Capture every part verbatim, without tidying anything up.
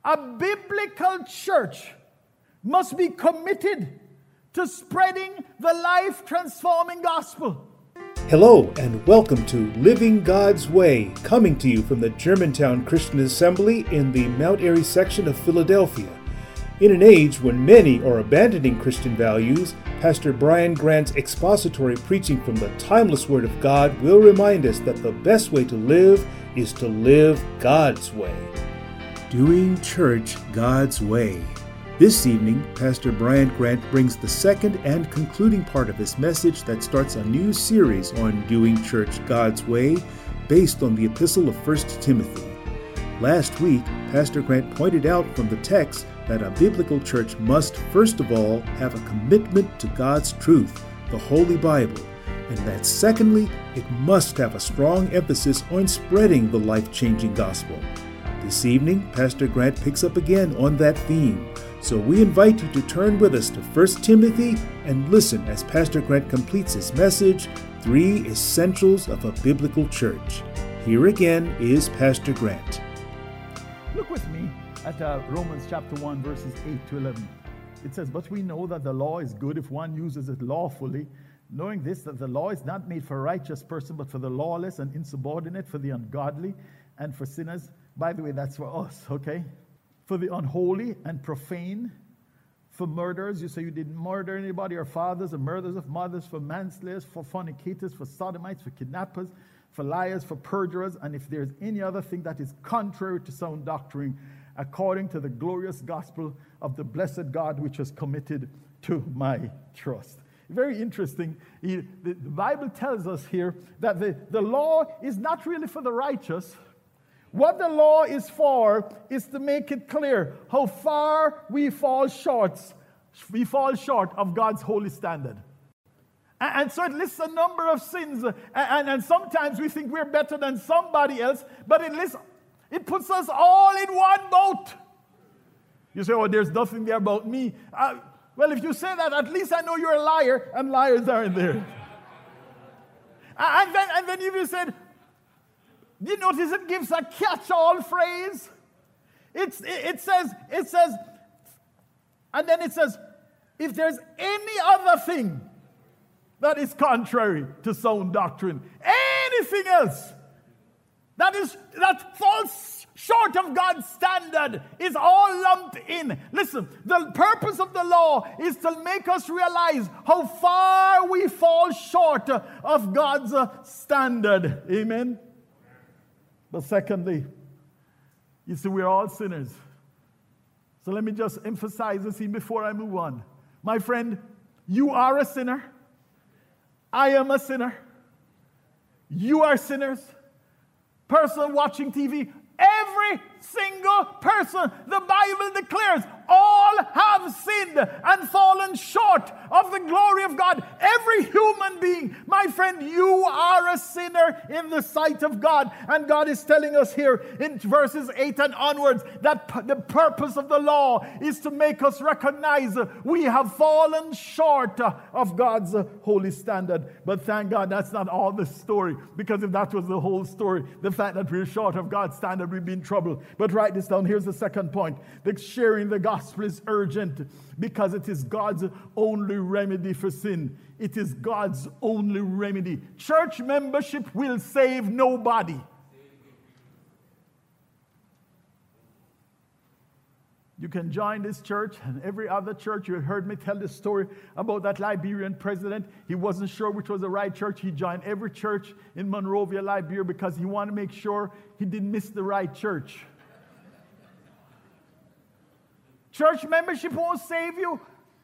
A biblical church must be committed to spreading the life-transforming gospel. Hello and welcome to Living God's Way, coming to you from the Germantown Christian Assembly in the Mount Airy section of Philadelphia. In an age when many are abandoning Christian values, Pastor Brian Grant's expository preaching from the timeless Word of God will remind us that the best way to live is to live God's way. Doing church God's way. This evening, Pastor Brian Grant brings the second and concluding part of his message that starts a new series on doing church God's way based on the epistle of First Timothy. Last week, Pastor Grant pointed out from the text that a biblical church must first of all have a commitment to God's truth, the Holy Bible, and that secondly, it must have a strong emphasis on spreading the life-changing gospel. This evening, Pastor Grant picks up again on that theme. So we invite you to turn with us to First Timothy and listen as Pastor Grant completes his message, Three Essentials of a Biblical Church. Here again is Pastor Grant. Look with me at uh, Romans chapter one, verses eight to eleven. It says, "But we know that the law is good if one uses it lawfully, knowing this, that the law is not made for a righteous person, but for the lawless and insubordinate, for the ungodly and for sinners." By the way, that's for us, okay? For the unholy and profane, for murderers, you say you didn't murder anybody, or fathers, or murderers of mothers, for manslayers, for fornicators, for sodomites, for kidnappers, for liars, for perjurers, and if there's any other thing that is contrary to sound doctrine, according to the glorious gospel of the blessed God which was committed to my trust. Very interesting. The Bible tells us here that the, the law is not really for the righteous. What the law is for is to make it clear how far we fall short, we fall short of God's holy standard. And, and so it lists a number of sins, and, and, and sometimes we think we're better than somebody else, but it lists, it puts us all in one boat. You say, "Oh, there's nothing there about me." Uh, well, if you say that, at least I know you're a liar, and liars aren't there. and then, and then if you said, do you notice it gives a catch-all phrase? It's, it, it says, it says, and then it says, if there's any other thing that is contrary to sound doctrine, anything else that is that falls short of God's standard is all lumped in. Listen, the purpose of the law is to make us realize how far we fall short of God's standard. Amen? But secondly, you see, we're all sinners. So let me just emphasize this before I move on. My friend, you are a sinner. I am a sinner. You are sinners. Person watching T V, every single person, the Bible declares, all have sinned and fallen short of the glory of God. Every human being, my friend, you are a sinner in the sight of God. And God is telling us here in verses eight and onwards that p- the purpose of the law is to make us recognize we have fallen short of God's holy standard. But thank God that's not all the story, because if that was the whole story, the fact that we're short of God's standard, we'd be in trouble. But write this down. Here's the second point. The sharing the gospel is urgent because it is God's only remedy for sin. It is God's only remedy. Church membership will save nobody. You can join this church and every other church. You heard me tell the story about that Liberian president. He wasn't sure which was the right church. He joined every church in Monrovia, Liberia, because he wanted to make sure he didn't miss the right church. Church membership won't save you.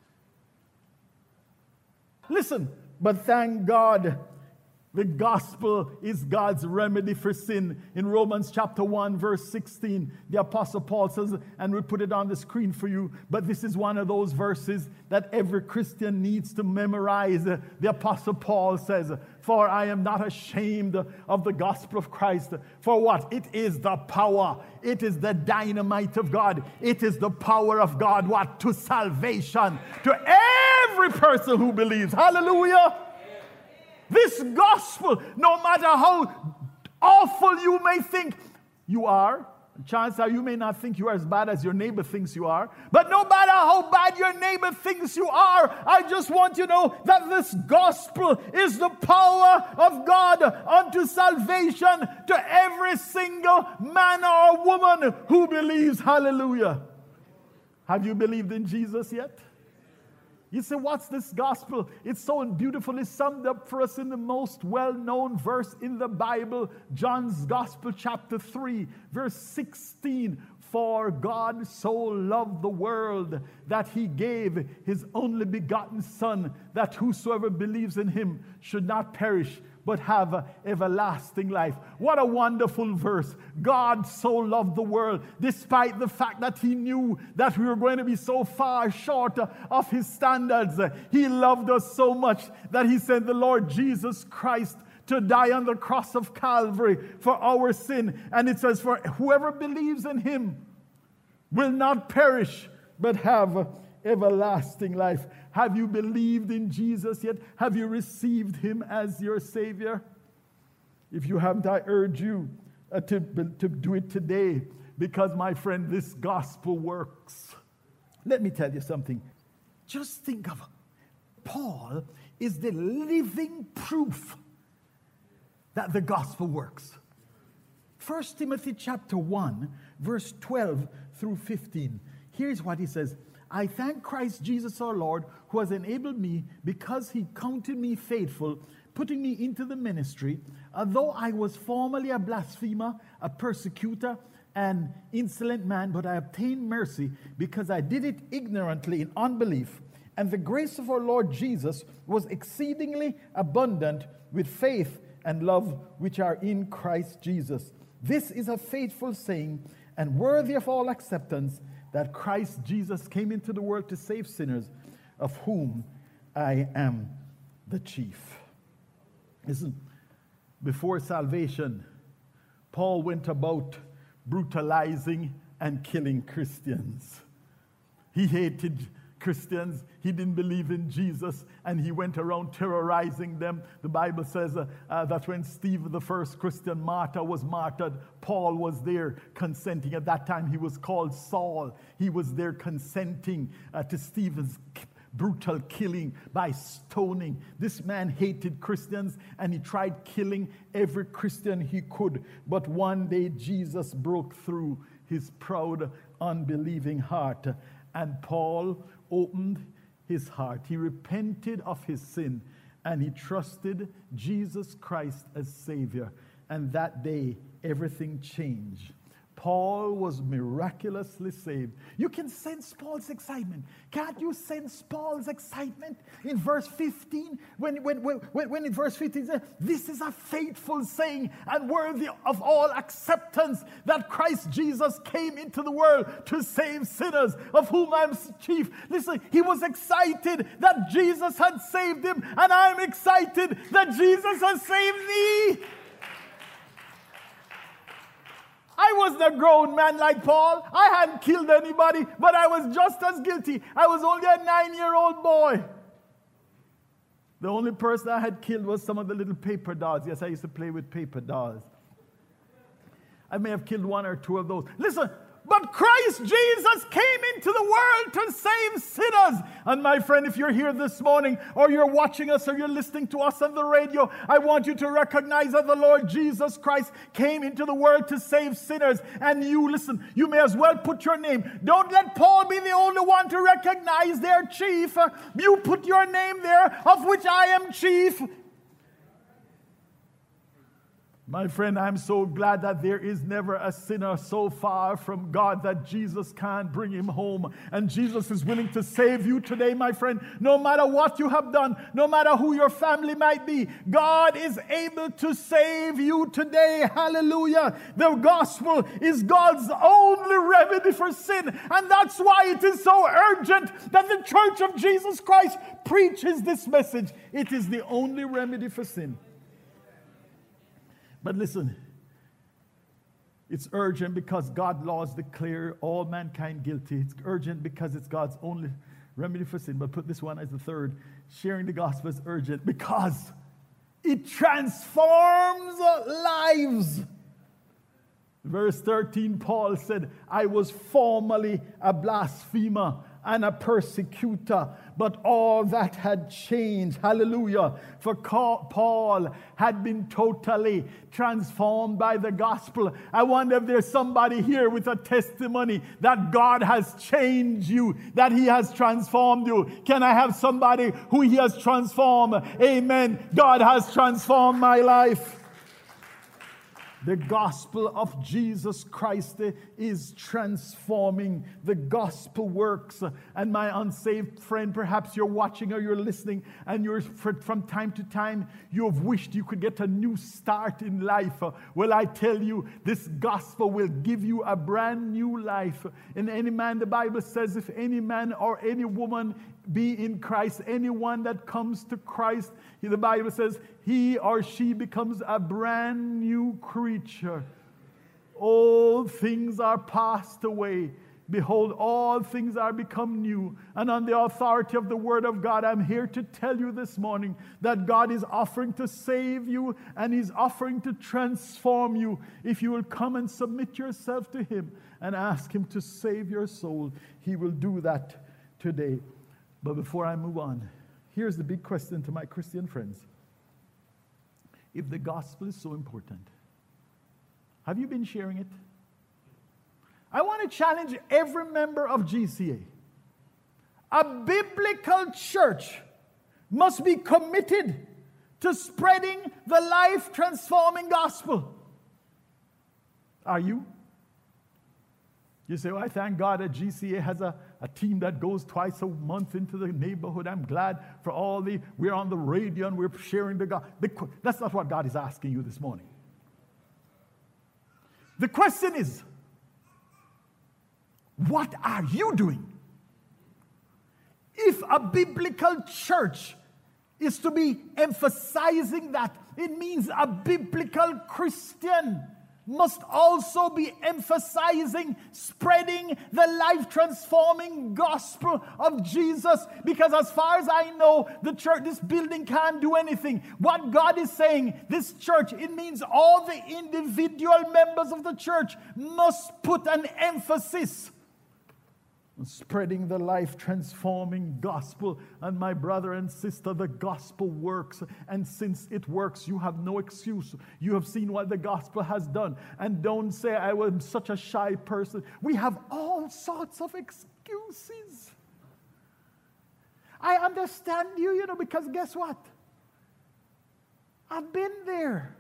Listen, but thank God, the gospel is God's remedy for sin. In Romans chapter one, verse sixteen, the Apostle Paul says, and we put it on the screen for you, but this is one of those verses that every Christian needs to memorize. The Apostle Paul says, "For I am not ashamed of the gospel of Christ." For what? It is the power. It is the dynamite of God. It is the power of God. What? To salvation. To every person who believes. Hallelujah. This gospel, no matter how awful you may think you are, Chances are you may not think you are as bad as your neighbor thinks you are. But no matter how bad your neighbor thinks you are, I just want you to know that this gospel is the power of God unto salvation to every single man or woman who believes. Hallelujah. Have you believed in Jesus yet? You say, what's this gospel? It's so beautifully summed up for us in the most well-known verse in the Bible, John's Gospel, chapter three, verse sixteen. For God so loved the world that he gave his only begotten Son, that whosoever believes in him should not perish, but have everlasting life. What a wonderful verse. God so loved the world, despite the fact that he knew that we were going to be so far short of his standards. He loved us so much that he sent the Lord Jesus Christ to die on the cross of Calvary for our sin. And it says, for whoever believes in him will not perish, but have everlasting life. Have you believed in Jesus yet? Have you received him as your Savior? If you haven't, I urge you uh, to, to do it today, because, my friend, this gospel works. Let me tell you something. Just think of Paul is the living proof that the gospel works. First Timothy chapter one, verse twelve through fifteen. Here's what he says. I thank Christ Jesus our Lord, who has enabled me, because he counted me faithful, putting me into the ministry, although I was formerly a blasphemer, a persecutor, an insolent man, but I obtained mercy, because I did it ignorantly in unbelief. And the grace of our Lord Jesus was exceedingly abundant with faith and love which are in Christ Jesus. This is a faithful saying, and worthy of all acceptance, that Christ Jesus came into the world to save sinners, of whom I am the chief. Listen, before salvation, Paul went about brutalizing and killing Christians. He hated Christians. He didn't believe in Jesus, and he went around terrorizing them. The Bible says uh, uh, that when Stephen, the first Christian martyr, was martyred, Paul was there consenting. At that time, he was called Saul. He was there consenting uh, to Stephen's brutal killing by stoning. This man hated Christians, and he tried killing every Christian he could. But one day, Jesus broke through his proud, unbelieving heart, and Paul opened his heart. He repented of his sin, and he trusted Jesus Christ as Savior. And that day, everything changed. Paul was miraculously saved. You can sense Paul's excitement. Can't you sense Paul's excitement in verse fifteen? When, when, when, when in verse fifteen it says, this is a faithful saying and worthy of all acceptance, that Christ Jesus came into the world to save sinners, of whom I am chief. Listen, he was excited that Jesus had saved him, and I'm excited that Jesus has saved me. I wasn't a grown man like Paul. I hadn't killed anybody, but I was just as guilty. I was only a nine-year-old boy. The only person I had killed was some of the little paper dolls. Yes, I used to play with paper dolls. I may have killed one or two of those. Listen, but Christ Jesus came into the world to save sinners. And my friend, if you're here this morning, or you're watching us, or you're listening to us on the radio, I want you to recognize that the Lord Jesus Christ came into the world to save sinners. And you, listen, you may as well put your name. Don't let Paul be the only one to recognize their chief. You put your name there, of which I am chief. My friend, I'm so glad that there is never a sinner so far from God that Jesus can't bring him home. And Jesus is willing to save you today, my friend. No matter what you have done, no matter who your family might be, God is able to save you today. Hallelujah. The gospel is God's only remedy for sin. And that's why it is so urgent that the Church of Jesus Christ preaches this message. It is the only remedy for sin. But listen, it's urgent because God's laws declare all mankind guilty. It's urgent because it's God's only remedy for sin. But put this one as the third. Sharing the gospel is urgent because it transforms lives. Verse thirteen, Paul said, I was formerly a blasphemer and a persecutor, but all that had changed. Hallelujah. For Paul had been totally transformed by the gospel. I wonder if there's somebody here with a testimony that God has changed you, that he has transformed you. Can I have somebody who he has transformed? Amen. God has transformed my life. The gospel of Jesus Christ is transforming. The gospel works. And my unsaved friend, perhaps you're watching or you're listening, and you're from time to time, you have wished you could get a new start in life. Well, I tell you, this gospel will give you a brand new life. And any man, the Bible says, if any man or any woman be in Christ, anyone that comes to Christ, the Bible says, he or she becomes a brand new creature. Old things are passed away. Behold, all things are become new. And on the authority of the Word of God, I'm here to tell you this morning that God is offering to save you, and He's offering to transform you. If you will come and submit yourself to Him and ask Him to save your soul, He will do that today. But before I move on, here's the big question to my Christian friends. If the gospel is so important, have you been sharing it? I want to challenge every member of G C A. A biblical church must be committed to spreading the life-transforming gospel. Are you? You say, well, I thank God that G C A has a, a team that goes twice a month into the neighborhood. I'm glad for all the, we're on the radio and we're sharing the God. That's not what God is asking you this morning. The question is, what are you doing? If a biblical church is to be emphasizing that, it means a biblical Christian must also be emphasizing spreading the life-transforming gospel of Jesus. Because as far as I know, the church, this building can't do anything. What God is saying, this church, it means all the individual members of the church must put an emphasis spreading the life-transforming gospel. And my brother and sister, the gospel works. And since it works, you have no excuse. You have seen what the gospel has done. And don't say, I was such a shy person. We have all sorts of excuses. I understand you, you know, because guess what? I've been there.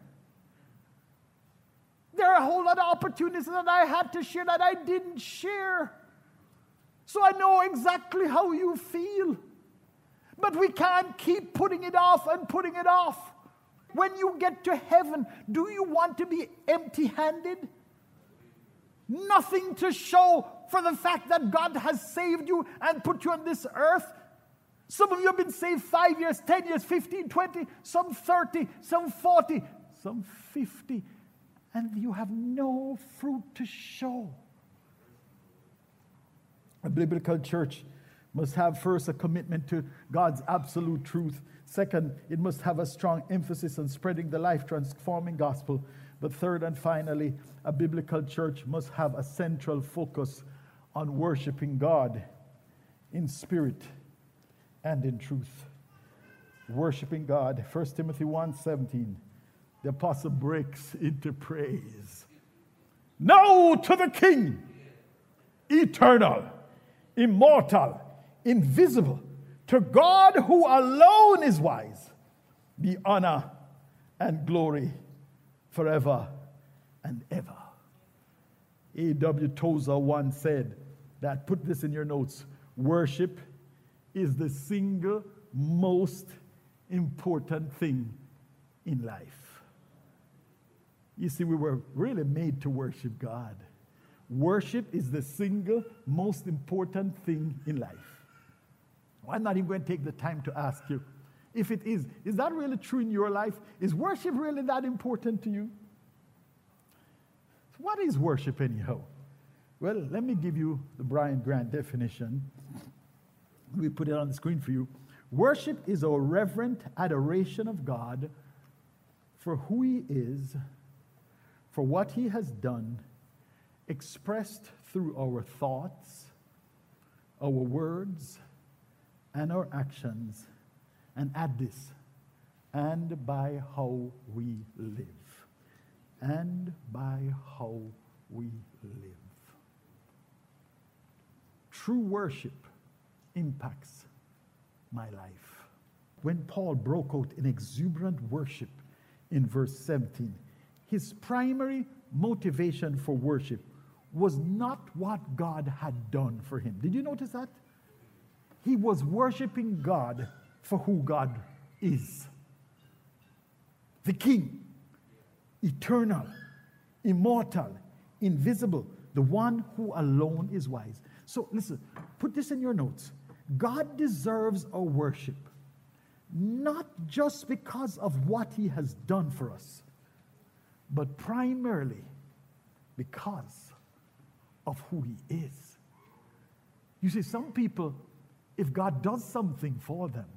There are a whole lot of opportunities that I had to share that I didn't share. So I know exactly how you feel. But we can't keep putting it off and putting it off. When you get to heaven, do you want to be empty-handed? Nothing to show for the fact that God has saved you and put you on this earth? Some of you have been saved five years, ten years, fifteen, twenty, some thirty, some forty, some fifty, and you have no fruit to show. A biblical church must have, first, a commitment to God's absolute truth. Second, it must have a strong emphasis on spreading the life-transforming gospel. But third and finally, a biblical church must have a central focus on worshiping God in spirit and in truth. Worshiping God. First Timothy one seventeen, the apostle breaks into praise. Now to the King, eternal, immortal, invisible, to God who alone is wise, be honor and glory forever and ever. A W Tozer once said that, put this in your notes, worship is the single most important thing in life. You see, we were really made to worship God. Worship is the single most important thing in life. I'm not even going to take the time to ask you, if it is, is that really true in your life? Is worship really that important to you? So what is worship anyhow? Well, let me give you the Brian Grant definition. Let me put it on the screen for you. Worship is a reverent adoration of God for who He is, for what He has done, expressed through our thoughts, our words, and our actions, and add this, and by how we live. And by how we live. True worship impacts my life. When Paul broke out in exuberant worship in verse seventeen, his primary motivation for worship was not what God had done for him. Did you notice that? He was worshiping God for who God is. The King, eternal, immortal, invisible, the one who alone is wise. So listen, put this in your notes. God deserves our worship, not just because of what he has done for us, but primarily because of who he is. You see, some people, if God does something for them,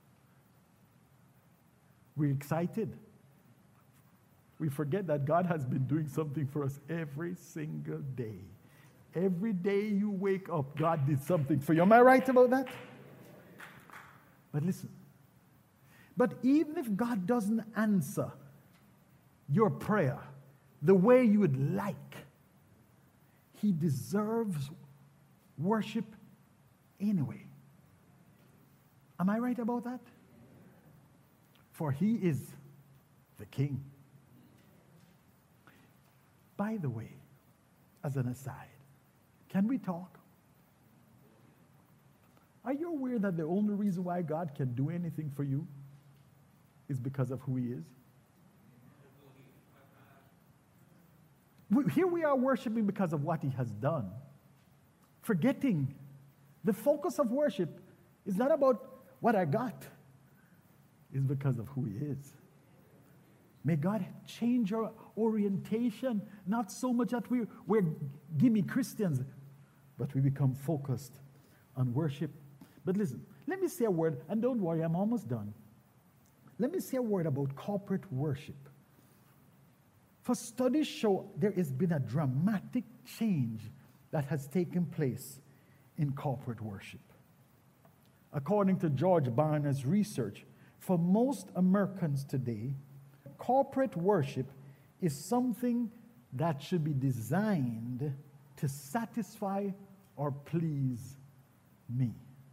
we're excited. We forget that God has been doing something for us every single day. Every day you wake up, God did something for you. Am I right about that? But listen, but even if God doesn't answer your prayer the way you would like, he deserves worship anyway. Am I right about that? For he is the King. By the way, as an aside, can we talk? Are you aware that the only reason why God can do anything for you is because of who he is? Here we are worshiping because of what he has done, forgetting the focus of worship is not about what I got, it's because of who he is. May God change our orientation, not so much that we're, we're gimme Christians, but we become focused on worship. But listen, let me say a word, and don't worry, I'm almost done. Let me say a word about corporate worship. For studies show there has been a dramatic change that has taken place in corporate worship. According to George Barna's research, for most Americans today, corporate worship is something that should be designed to satisfy or please me.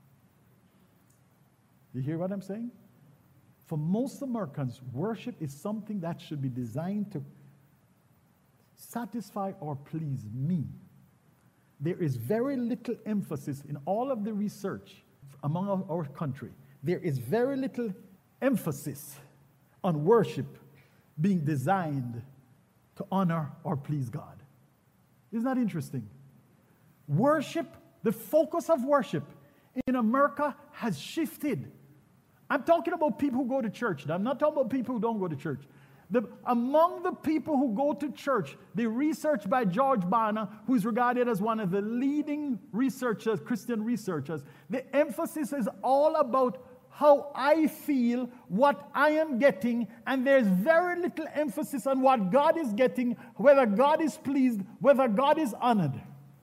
You hear what I'm saying? For most Americans, worship is something that should be designed to satisfy or please me. There is very little emphasis in all of the research among our, our country. There is very little emphasis on worship being designed to honor or please God. Isn't that interesting? Worship, the focus of worship in America has shifted. I'm talking about people who go to church. Now, I'm not talking about people who don't go to church. The, among the people who go to church, the research by George Barna, who is regarded as one of the leading researchers, Christian researchers, the emphasis is all about how I feel, what I am getting, and there's very little emphasis on what God is getting, whether God is pleased, whether God is honored.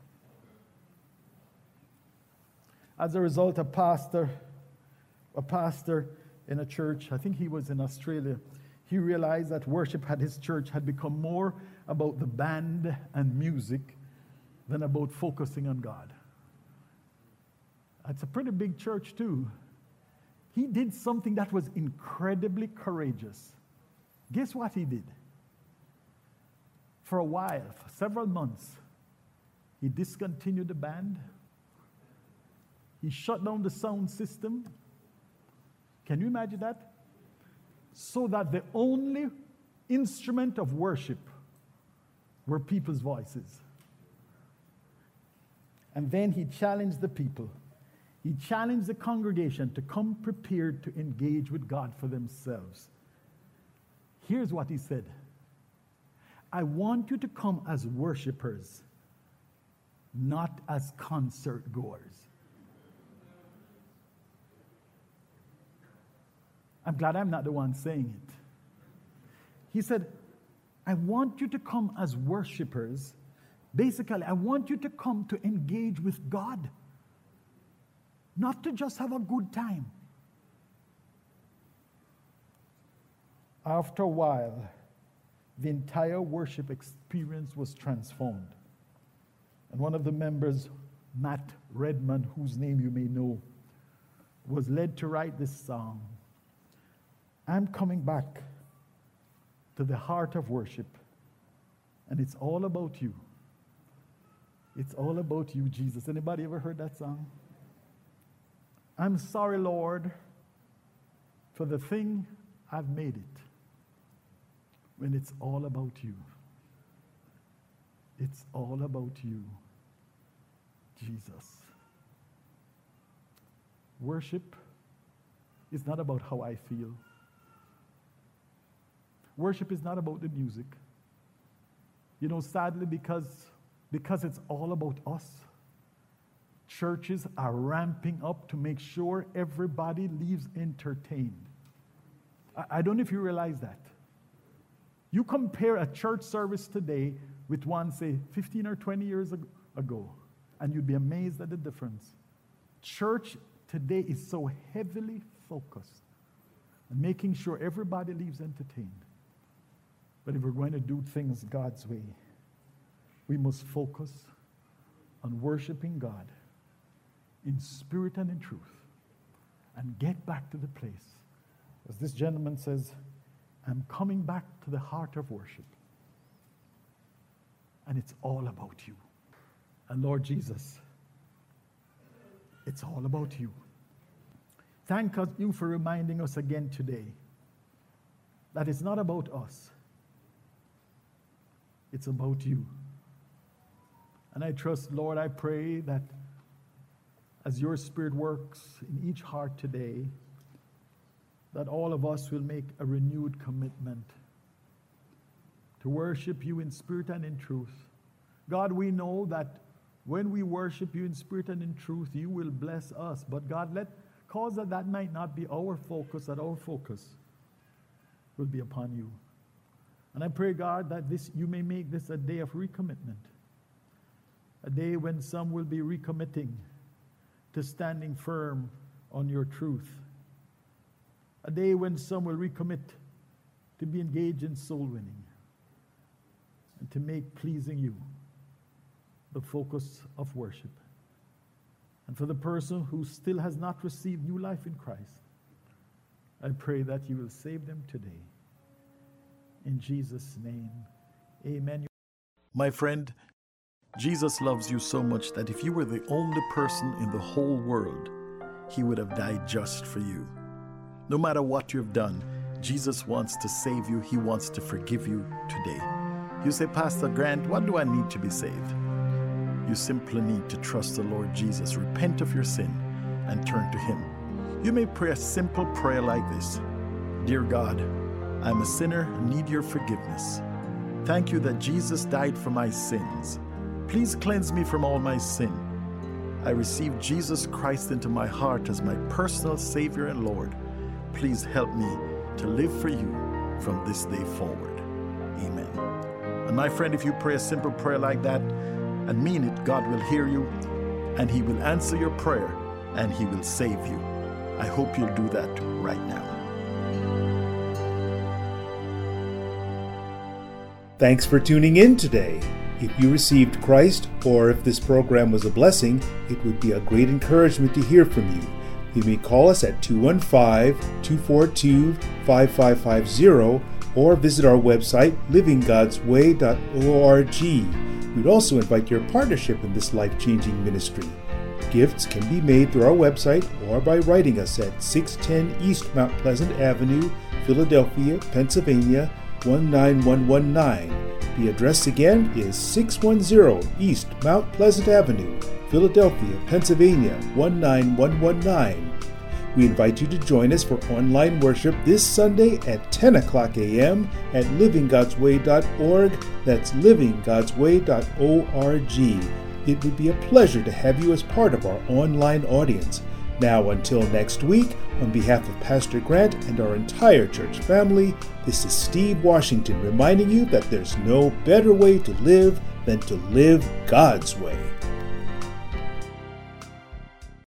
As a result, a pastor, a pastor in a church, I think he was in Australia, he realized that worship at his church had become more about the band and music than about focusing on God. It's a pretty big church too. He did something that was incredibly courageous. Guess what he did? For a while, for several months, he discontinued the band. He shut down the sound system. Can you imagine that? So that the only instrument of worship were people's voices. And then he challenged the people. He challenged the congregation to come prepared to engage with God for themselves. Here's what he said. I want you to come as worshipers, not as concert goers. I'm glad I'm not the one saying it. He said, I want you to come as worshipers, Basically, I want you to come to engage with God, not to just have a good time. After a while, the entire worship experience was transformed. And one of the members, Matt Redman, whose name you may know, was led to write this song. I'm coming back to the heart of worship, and it's all about you. It's all about you, Jesus. Anybody ever heard that song? I'm sorry, Lord, for the thing I've made it, when it's all about you. It's all about you, Jesus. Worship is not about how I feel. Worship is not about the music. You know, sadly, because, because it's all about us, churches are ramping up to make sure everybody leaves entertained. I, I don't know if you realize that. You compare a church service today with one, say, fifteen or twenty years ago, and you'd be amazed at the difference. Church today is so heavily focused on making sure everybody leaves entertained. But if we're going to do things God's way, we must focus on worshiping God in spirit and in truth, and get back to the place. As this gentleman says, I'm coming back to the heart of worship. And it's all about you. And Lord Jesus, it's all about you. Thank you for reminding us again today that it's not about us. It's about you. And I trust, Lord, I pray that as your Spirit works in each heart today, that all of us will make a renewed commitment to worship you in spirit and in truth. God, we know that when we worship you in spirit and in truth, you will bless us. But God, let cause that that might not be our focus, that our focus will be upon you. And I pray, God, that this you may make this a day of recommitment, a day when some will be recommitting to standing firm on your truth, a day when some will recommit to be engaged in soul winning and to make pleasing you the focus of worship. And for the person who still has not received new life in Christ, I pray that you will save them today. In Jesus' name, amen. My friend, Jesus loves you so much that if you were the only person in the whole world, he would have died just for you. No matter what you've done, Jesus wants to save you. He wants to forgive you today. You say, Pastor Grant, what do I need to be saved? You simply need to trust the Lord Jesus, repent of your sin, and turn to him. You may pray a simple prayer like this. Dear God, I'm a sinner and need your forgiveness. Thank you that Jesus died for my sins. Please cleanse me from all my sin. I receive Jesus Christ into my heart as my personal Savior and Lord. Please help me to live for you from this day forward. Amen. And my friend, if you pray a simple prayer like that and mean it, God will hear you and he will answer your prayer and he will save you. I hope you'll do that right now. Thanks for tuning in today. If you received Christ, or if this program was a blessing, it would be a great encouragement to hear from you. You may call us at two one five, two four two, five five five zero or visit our website, living gods way dot org. We'd also invite your partnership in this life-changing ministry. Gifts can be made through our website or by writing us at six ten East Mount Pleasant Avenue, Philadelphia, Pennsylvania, one nine one one nine. The address again is six one zero East Mount Pleasant Avenue, Philadelphia, Pennsylvania, one nine one one nine. We invite you to join us for online worship this Sunday at ten o'clock a.m. at living gods way dot org. That's living gods way dot org. It would be a pleasure to have you as part of our online audience. Now, until next week, on behalf of Pastor Grant and our entire church family, this is Steve Washington reminding you that there's no better way to live than to live God's way.